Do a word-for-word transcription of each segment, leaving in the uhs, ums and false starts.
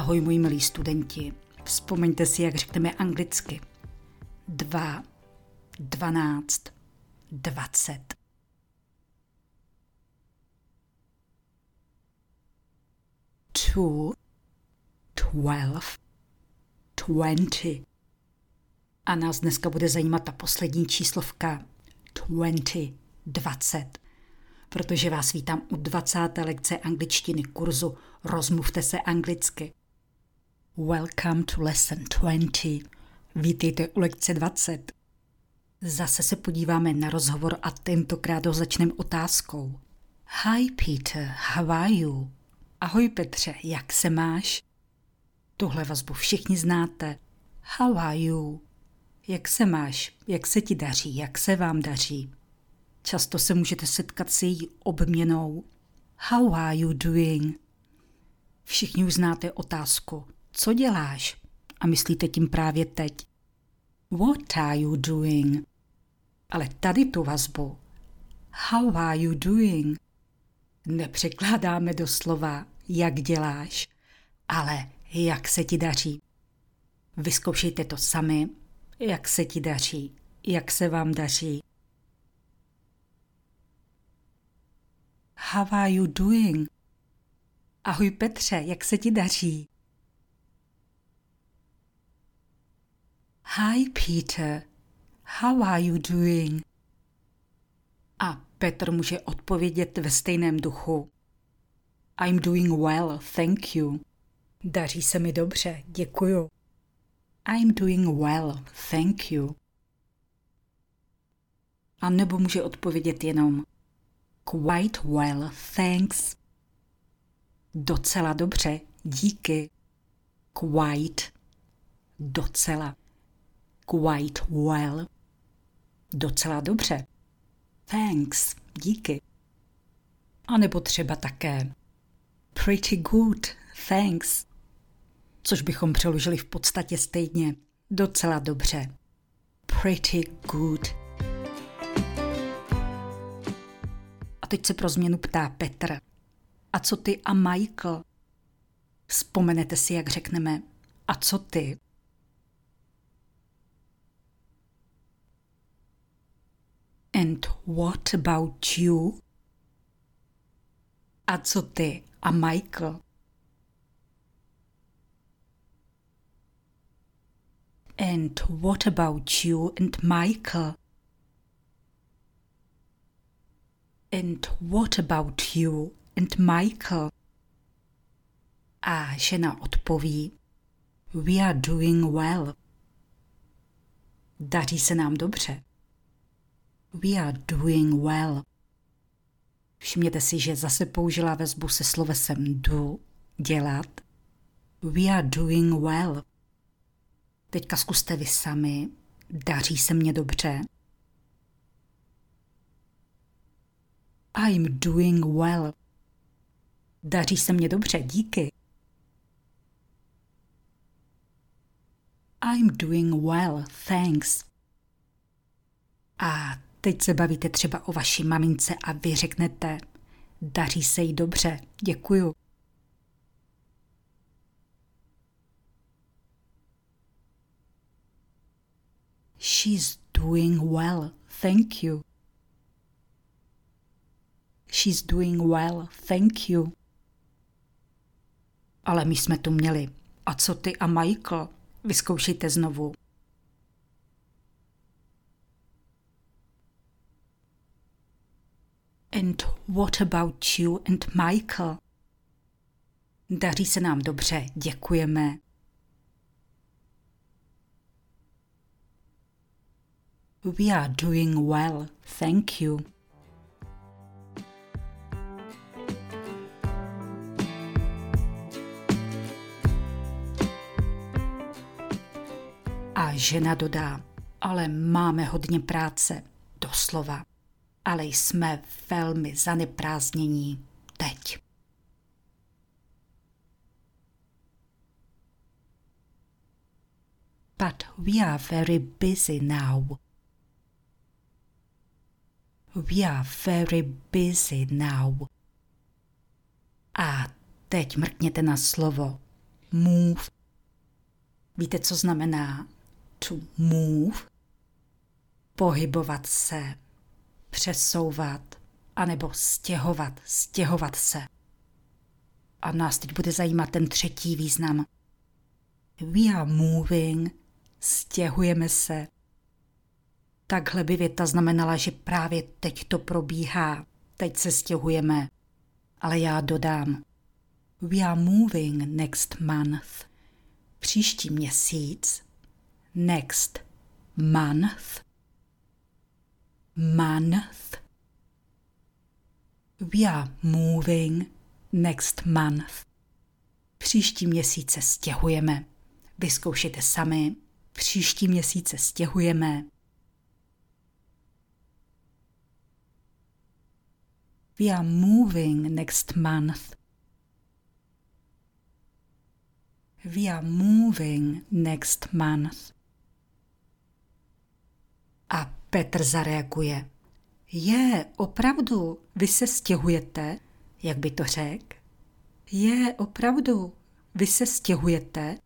Ahoj, moji milí studenti. Vzpomeňte si, jak řekneme anglicky. Dva, dvanáct, dvacet. Two, twelve, twenty. A nás dneska bude zajímat ta poslední číslovka twenty, dvacet. Protože vás vítám u dvacáté lekce angličtiny kurzu Rozmluvte se anglicky. Welcome to lesson twenty. Vítejte u lekce dvacet. Zase se podíváme na rozhovor a tentokrát ho začneme otázkou. Hi Peter, how are you? Ahoj Petře, jak se máš? Tuhle vazbu všichni znáte. How are you? Jak se máš? Jak se ti daří? Jak se vám daří? Často se můžete setkat s její obměnou. How are you doing? Všichni už znáte otázku. Co děláš? A myslíte tím právě teď. What are you doing? Ale tady tu vazbu. How are you doing? Nepřekládáme do slova, jak děláš, ale jak se ti daří. Vyzkoušejte to sami, jak se ti daří, jak se vám daří. How are you doing? Ahoj Petře, jak se ti daří? Hi Peter, how are you doing? A Petr může odpovědět ve stejném duchu. I'm doing well, thank you. Daří se mi dobře, děkuju. I'm doing well, thank you. A nebo může odpovědět jenom quite well, thanks. Docela dobře, díky. Quite, docela. Quite well, docela dobře. Thanks, díky. A nebo třeba také pretty good, thanks. Což bychom přeložili v podstatě stejně. Docela dobře. Pretty good. A teď se pro změnu ptá Petr. A co ty a Michael? Vzpomenete si, jak řekneme a co ty? And what about you? A co ty a Michael? And what about you and Michael? And what about you and Michael? A žena odpoví, we are doing well. Daří se nám dobře. We are doing well. Všimněte si, že zase použila vazbu se slovesem do, dělat. We are doing well. Teďka zkuste vy sami. Daří se mně dobře. I'm doing well. Daří se mně dobře, díky. I'm doing well, thanks. A teď se bavíte třeba o vaší mamince a vy řeknete, daří se jí dobře, děkuju. She's doing well, thank you. She's doing well, thank you. Ale my jsme tu měli. A co ty a Michael? Vyzkoušejte znovu. And what about you and Michael? Daří se nám dobře, děkujeme. We are doing well, thank you. A žena dodá, ale máme hodně práce, doslova. Ale jsme velmi zaneprázdnění teď. But we are very busy now. We are very busy now. A teď mrkněte na slovo move. Víte, co znamená to move? Pohybovat se, přesouvat, anebo stěhovat, stěhovat se. A nás teď bude zajímat ten třetí význam. We are moving, stěhujeme se. Takhle by věta znamenala, že právě teď to probíhá, teď se stěhujeme. Ale já dodám. We are moving next month. Příští měsíc. Next month. Month. We are moving next month. Příští měsíc se stěhujeme. Vyzkoušejte sami. Příští měsíc se stěhujeme. We are moving next month. We are moving next month. A Petr zareaguje. Je, opravdu, vy se stěhujete? Jak by to řekl? Je, opravdu, vy se stěhujete?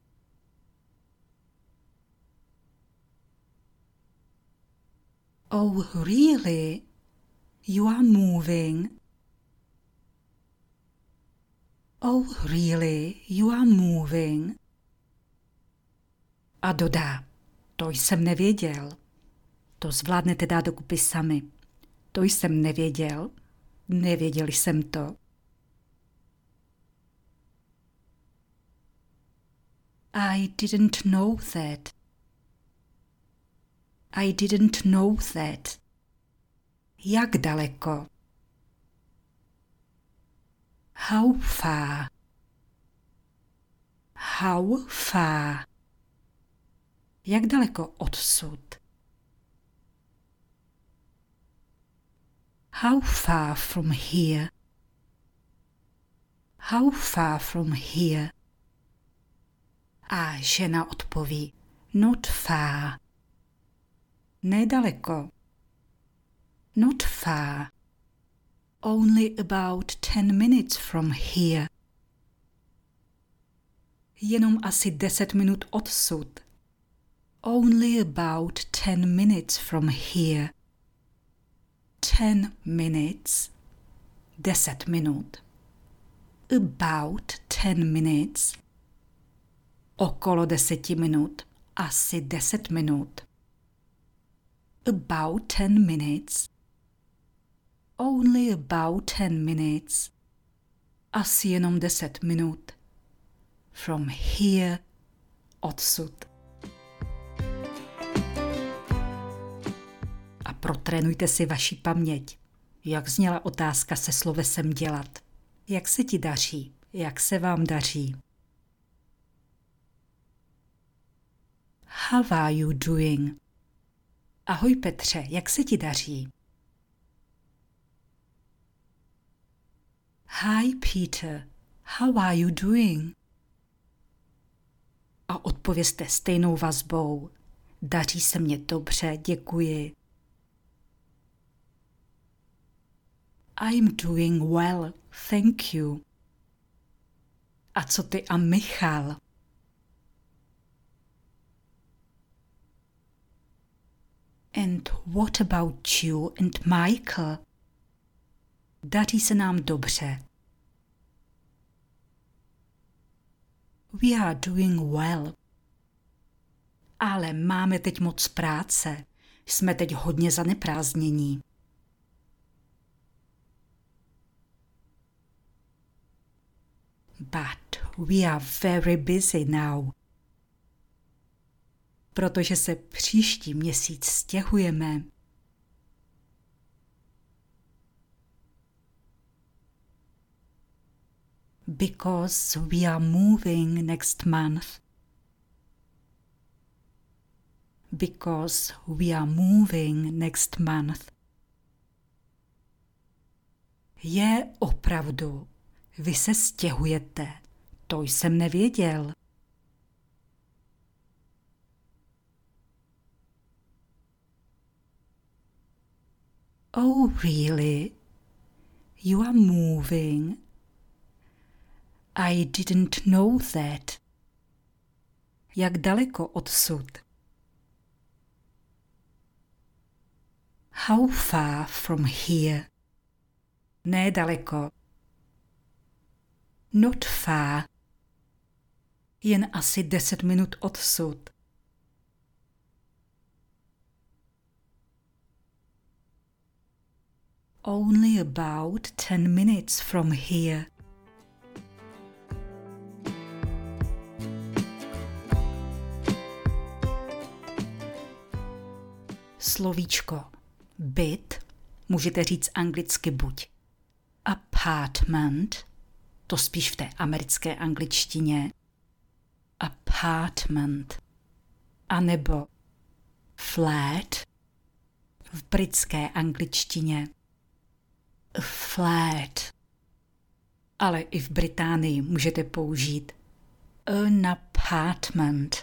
Oh, really? You are moving? Oh, really? You are moving? A dodá, to jsem nevěděl. To zvládnete dát dokupy sami. To jsem nevěděl. Nevěděl jsem to. I didn't know that. I didn't know that. Jak daleko? How far? How far? Jak daleko odsud? How far from here? How far from here? A žena odpoví, not far. Nedaleko. Not far. Only about ten minutes from here. Jenom asi deset minut odsud. Only about ten minutes from here. Ten minutes. Deset minut. About ten minutes. Okolo deseti minut. Asi deset minut. About ten minutes. Only about ten minutes. Asi jenom deset minut. From here. Odsud. A protrénujte si vaši paměť. Jak zněla otázka se slovesem dělat? Jak se ti daří? Jak se vám daří? How are you doing? Ahoj Petře, jak se ti daří? Hi Peter, how are you doing? A odpovězte stejnou vazbou. Daří se mně dobře, děkuji. I'm doing well, thank you. A co ty a Michal? And what about you and Michael? Daří se nám dobře. We are doing well. Ale máme teď moc práce. Jsme teď hodně zaneprázdnění. But we are very busy now. Protože se příští měsíc stěhujeme. Because we are moving next month. Because we are moving next month. Je opravdu. Vy se stěhujete. To jsem nevěděl. Oh, really? You are moving? I didn't know that. Jak daleko odsud? How far from here? Ne daleko. Not far. Jen asi deset minut odsud. Only about ten minutes from here. Slovíčko byt můžete říct anglicky buď apartment, to spíš v té americké angličtině, apartment, anebo flat v britské angličtině, flat. Ale i v Británii můžete použít an apartment,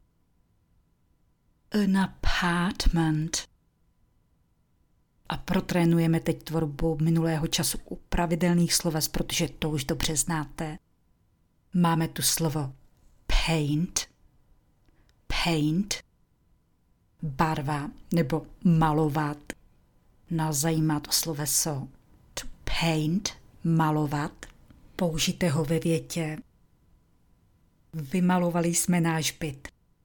an apartment. A protrénujeme teď tvorbu minulého času u pravidelných sloves, protože to už dobře znáte. Máme tu slovo paint, paint, barva nebo malovat. Nás zajímá to sloveso to paint, malovat. Použijte ho ve větě. Vymalovali jsme náš byt.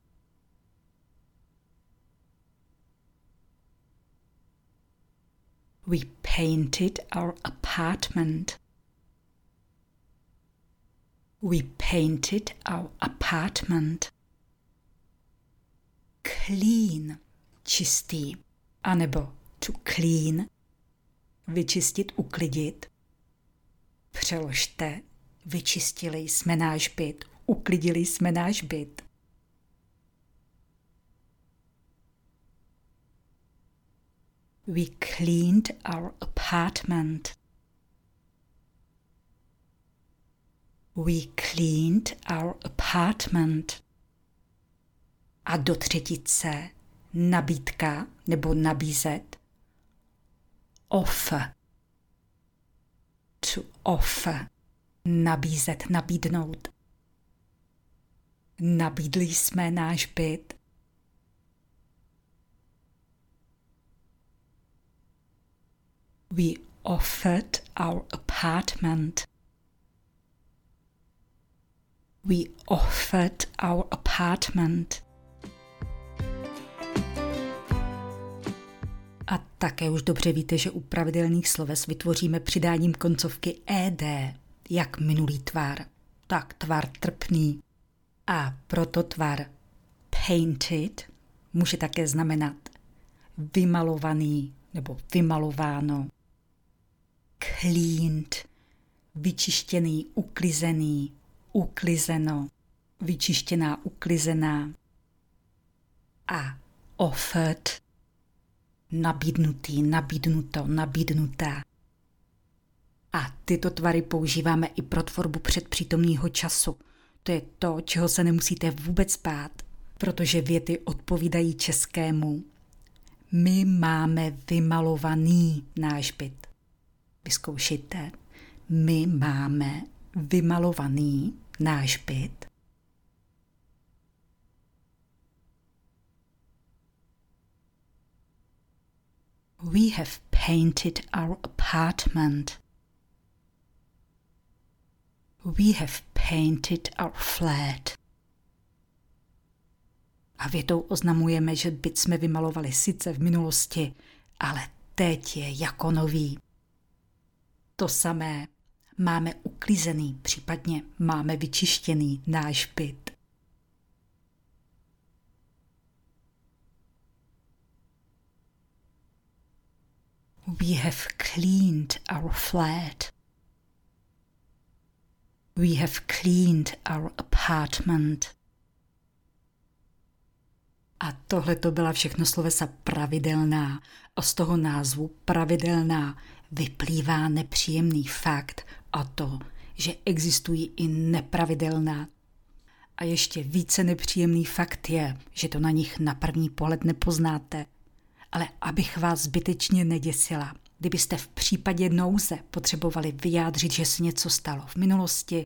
We painted our apartment. We painted our apartment. Clean, čistý, anebo to clean, vyčistit, uklidit. Přeložte, vyčistili jsme náš byt, uklidili jsme náš byt. We cleaned our apartment. We cleaned our apartment. A do třetice nabídka nebo nabízet. Offer. To offer. Nabízet, nabídnout. Nabídli jsme náš byt. We offered our apartment. We offered our apartment. A také už dobře víte, že u pravidelných sloves vytvoříme přidáním koncovky ed, jak minulý tvar, tak tvar trpný. A proto tvar painted může také znamenat vymalovaný nebo vymalováno. Cleaned, vyčištěný, uklizený, uklizeno, vyčištěná, uklizená. A offered, nabídnutý, nabídnuto, nabídnutá. A tyto tvary používáme i pro tvorbu předpřítomného času. To je to, čeho se nemusíte vůbec bát, protože věty odpovídají českému. My máme vymalovaný náš byt. Vyzkoušejte. My máme vymalovaný náš byt. We have painted our apartment. We have painted our flat. A větou oznamujeme, že byt jsme vymalovali sice v minulosti, ale teď je jako nový. To samé máme uklizený, případně máme vyčištěný náš byt. We have cleaned our flat. We have cleaned our apartment. A tohle to byla všechno slovesa pravidelná. A z toho názvu pravidelná vyplývá nepříjemný fakt a to, že existují i nepravidelná. A ještě více nepříjemný fakt je, že to na nich na první pohled nepoznáte. Ale abych vás zbytečně neděsila, kdybyste v případě nouze potřebovali vyjádřit, že se něco stalo v minulosti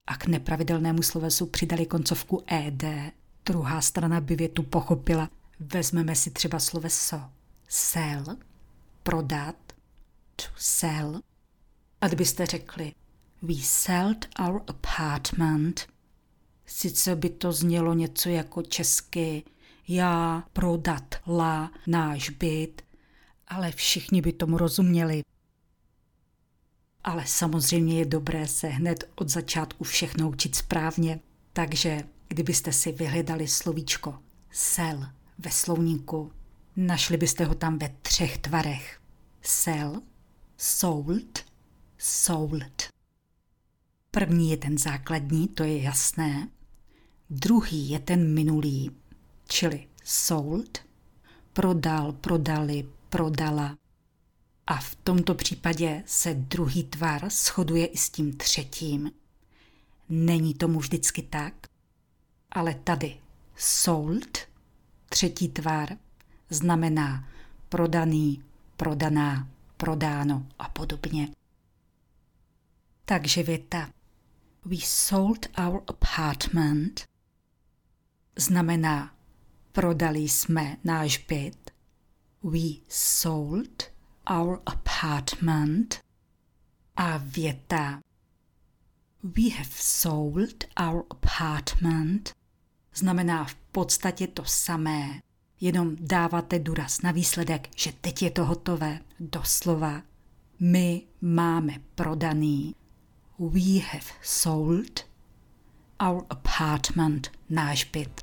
a k nepravidelnému slovesu přidali koncovku ed, druhá strana by větu pochopila. Vezmeme si třeba sloveso sell, prodat, to sell. A kdybyste řekli we sold our apartment, sice by to znělo něco jako česky já prodatla náš byt, ale všichni by tomu rozuměli. Ale samozřejmě je dobré se hned od začátku všechno učit správně, takže kdybyste si vyhledali slovíčko sell ve slovníku, našli byste ho tam ve třech tvarech. Sell, sold, sold. První je ten základní, to je jasné. Druhý je ten minulý, čili sold, prodal, prodali, prodala. A v tomto případě se druhý tvar shoduje i s tím třetím. Není tomu vždycky tak, ale tady sold, třetí tvar, znamená prodaný, prodaná, prodáno a podobně. Takže věta we sold our apartment znamená prodali jsme náš byt. We sold our apartment. A věta we have sold our apartment znamená v podstatě to samé, jenom dáváte důraz na výsledek, že teď je to hotové, doslova. My máme prodaný, we have sold our apartment, náš byt.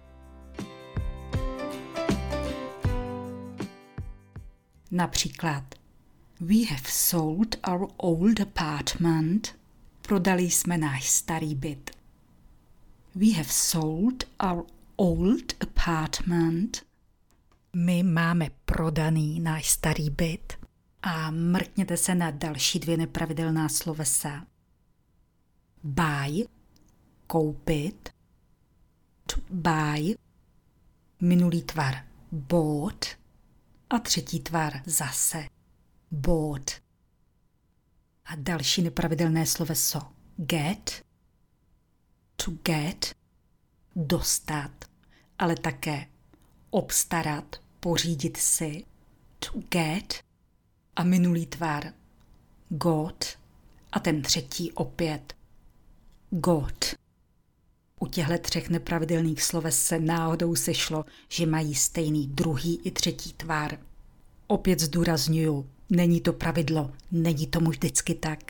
Například we have sold our old apartment, prodali jsme náš starý byt. We have sold our old apartment, my máme prodaný náš starý byt. A mrkněte se na další dvě nepravidelná slovesa. Buy, koupit, to buy, minulý tvar bought a třetí tvar zase bought. A další nepravidelné sloveso get, to get, dostat, ale také obstarat, pořídit si, to get, a minulý tvar got a ten třetí opět got. U těchto třech nepravidelných sloves se náhodou sešlo, že mají stejný druhý i třetí tvar. Opět zdůrazňuju, není to pravidlo, není tomu vždycky tak.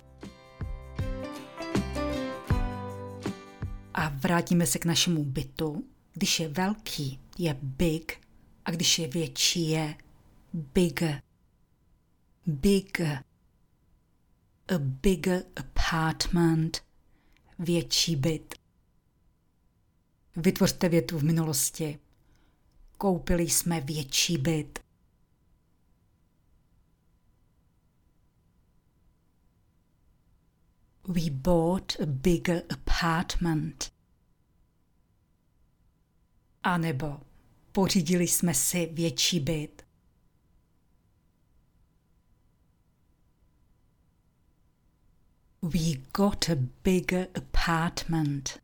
A vrátíme se k našemu bytu. Když je velký, je big a když je větší, je bigger. Bigger. A bigger apartment. Větší byt. Vytvořte větu v minulosti. Koupili jsme větší byt. We bought a bigger apartment. A nebo pořídili jsme si větší byt. We got a bigger apartment.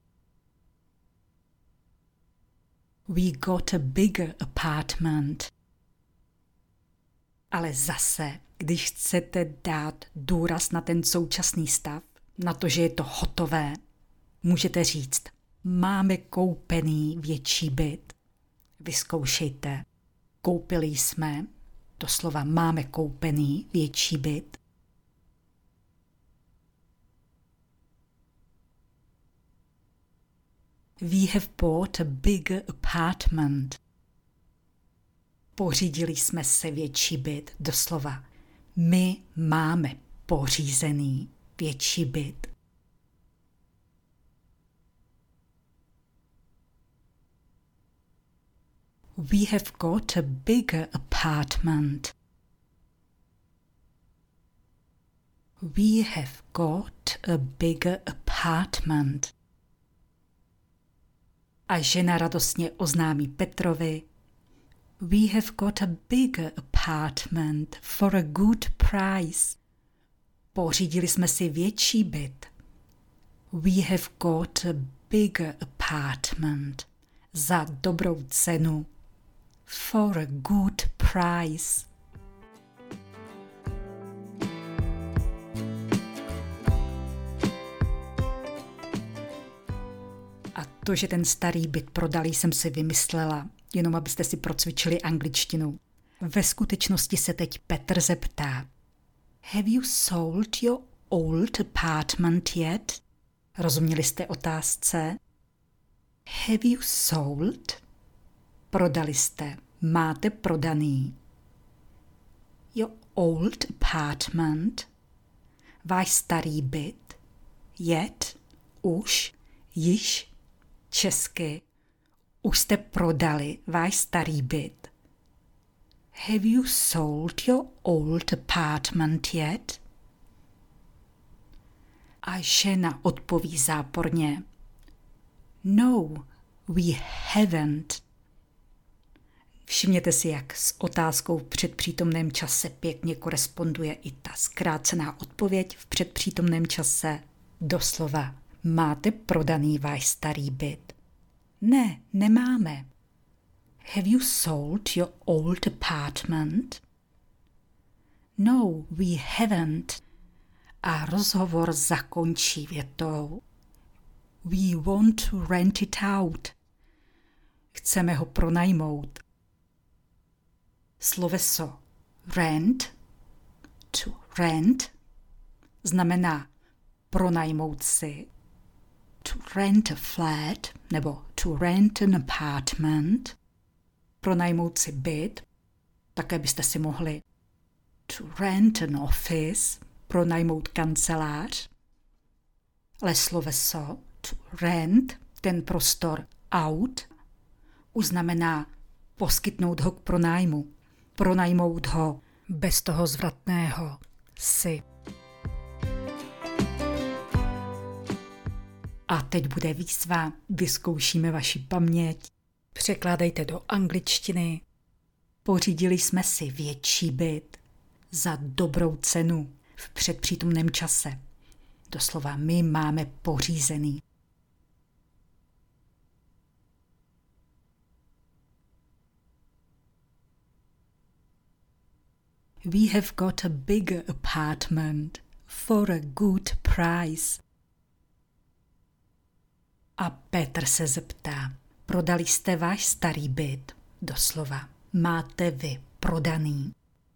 We got a bigger apartment. Ale zase, když chcete dát důraz na ten současný stav, na to, že je to hotové, můžete říct, máme koupený větší byt. Vyzkoušejte. Koupili jsme, doslova máme koupený větší byt. We have bought a bigger apartment. Pořídili jsme si větší byt, doslova. My máme pořízený větší byt. We have got a bigger apartment. We have got a bigger apartment. A žena radostně oznámí Petrovi, we have got a bigger apartment for a good price. Pořídili jsme si větší byt. We have got a bigger apartment. Za dobrou cenu. For a good price. A to, že ten starý byt prodali, jsem si vymyslela, jenom abyste si procvičili angličtinu. Ve skutečnosti se teď Petr zeptá. Have you sold your old apartment yet? Rozuměli jste otázce? Have you sold? Prodali jste. Máte prodaný. Your old apartment. Váš starý byt. Yet. Už. Již. Česky. Už jste prodali váš starý byt. Have you sold your old apartment yet? A žena odpoví záporně. No, we haven't. Všimněte si, jak s otázkou v předpřítomném čase pěkně koresponduje i ta zkrácená odpověď v předpřítomném čase. Doslova, máte prodaný váš starý byt? Ne, nemáme. Have you sold your old apartment? No, we haven't. A rozhovor zakončí větou. We want to rent it out. Chceme ho pronajmout. Sloveso rent, to rent, znamená pronajmout si. To rent a flat, nebo to rent an apartment, pronajmout si byt, také byste si mohli to rent an office, pronajmout kancelář, ale sloveso to rent, ten prostor out, už znamená poskytnout ho k pronájmu, pronajmout ho bez toho zvratného si. A teď bude výzva, vyzkoušíme vaši paměť, překládejte do angličtiny. Pořídili jsme si větší byt za dobrou cenu v předpřítomném čase. Doslova my máme pořízený. We have got a bigger apartment for a good price. A Petr se zeptá, prodali jste váš starý byt? Doslova, máte vy prodaný.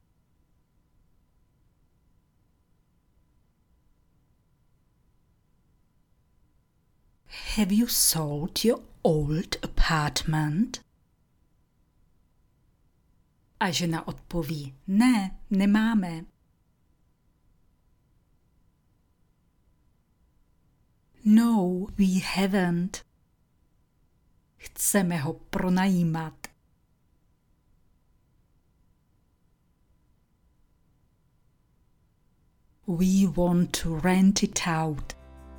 Have you sold your old apartment? A žena odpoví, ne, nemáme. No, we haven't. Chceme ho pronajímat. We want to rent it out.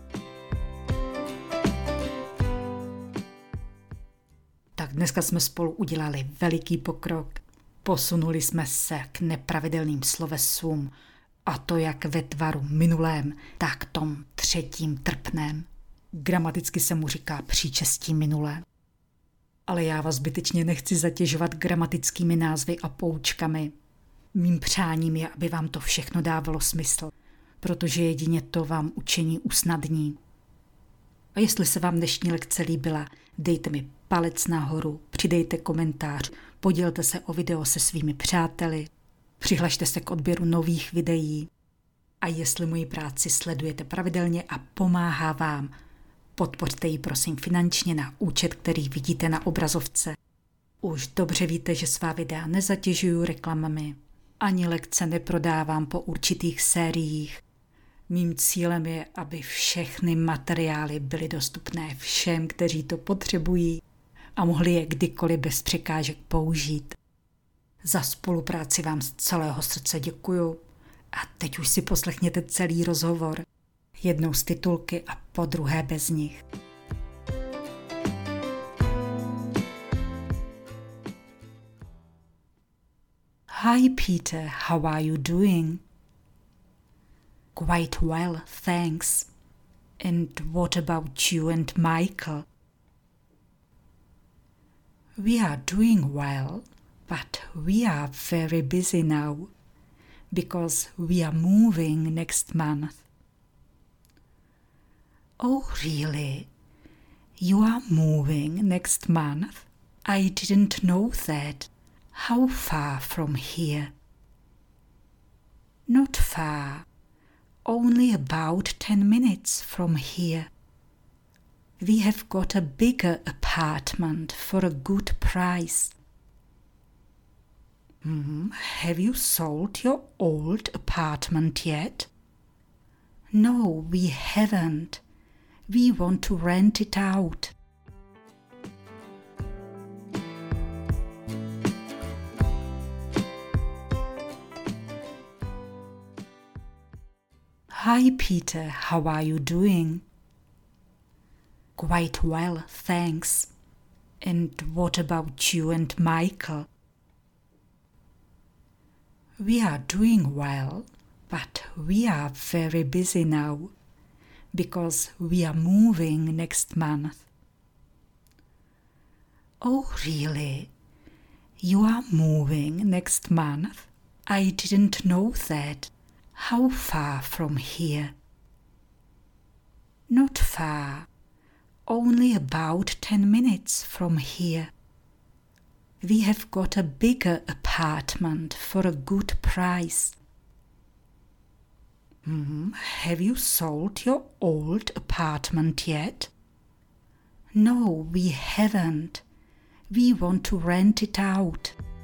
Tak dneska jsme spolu udělali veliký pokrok. Posunuli jsme se k nepravidelným slovesům, a to jak ve tvaru minulém, tak tom třetím trpném. Gramaticky se mu říká příčestí minulé. Ale já vás zbytečně nechci zatěžovat gramatickými názvy a poučkami. Mým přáním je, aby vám to všechno dávalo smysl, protože jedině to vám učení usnadní. A jestli se vám dnešní lekce líbila, dejte mi palec nahoru, přidejte komentář, podělte se o video se svými přáteli, přihlašte se k odběru nových videí a jestli moji práci sledujete pravidelně a pomáhá vám, podpořte ji prosím finančně na účet, který vidíte na obrazovce. Už dobře víte, že svá videa nezatěžuju reklamami, ani lekce neprodávám po určitých sériích. Mým cílem je, aby všechny materiály byly dostupné všem, kteří to potřebují a mohli je kdykoliv bez překážek použít. Za spolupráci vám z celého srdce děkuju a teď už si poslechněte celý rozhovor. Jednou z titulky a po druhé bez nich. Hi Peter, how are you doing? Quite well, thanks. And what about you and Michael? We are doing well, but we are very busy now, because we are moving next month. Oh, really? You are moving next month? I didn't know that. How far from here? Not far. Only about ten minutes from here. We have got a bigger apartment for a good price. Mm, have you sold your old apartment yet? No, we haven't. We want to rent it out. Hi Peter, how are you doing? Quite well, thanks. And what about you and Michael? We are doing well, but we are very busy now, because we are moving next month. Oh, really? You are moving next month? I didn't know that. How far from here? Not far. Only about ten minutes from here. We have got a bigger apartment for a good price. Mm, have you sold your old apartment yet? No, we haven't. We want to rent it out.